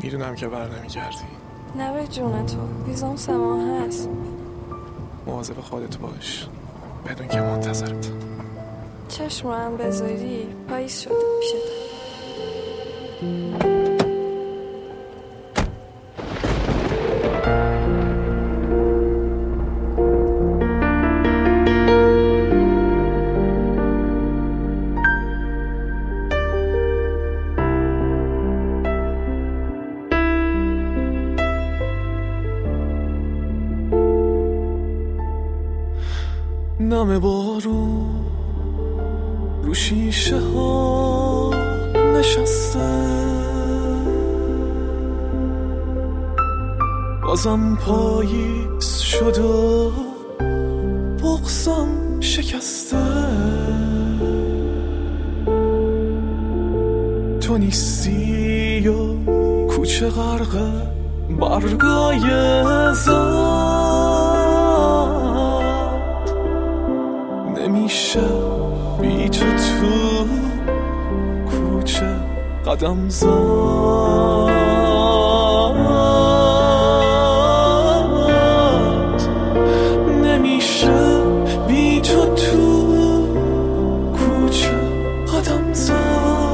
میدونم که بر نمیگردی. نه به جون تو، ویزام سماه هست. مواظب خودت باش، بدون که منتظرت. چشم رو هم بذاری پاییز شده پیشت. نم بارون رو شیشه ها نشسته، بازم پاییز شد و بغضم شکسته. تو نیستی و کوچه غرقه برگای نمیشه بی تو کوچه قدم زد. نمیشه بی تو کوچه قدم زد.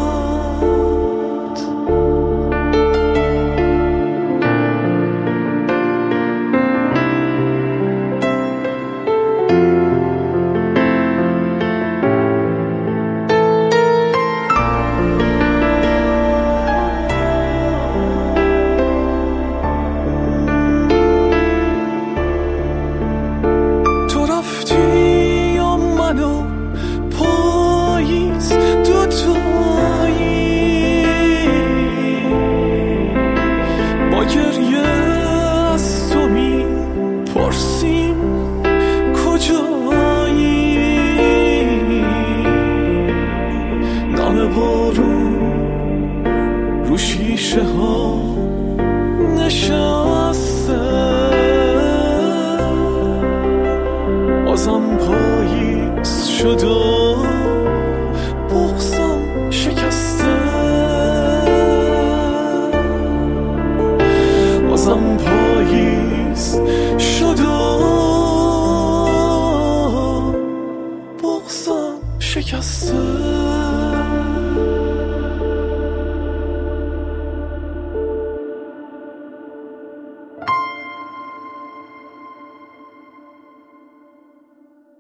رو شیشه ها نشسته، بازم پاییز شد و بغضم شکسته. بازم پاییز شد و بغضم شکسته.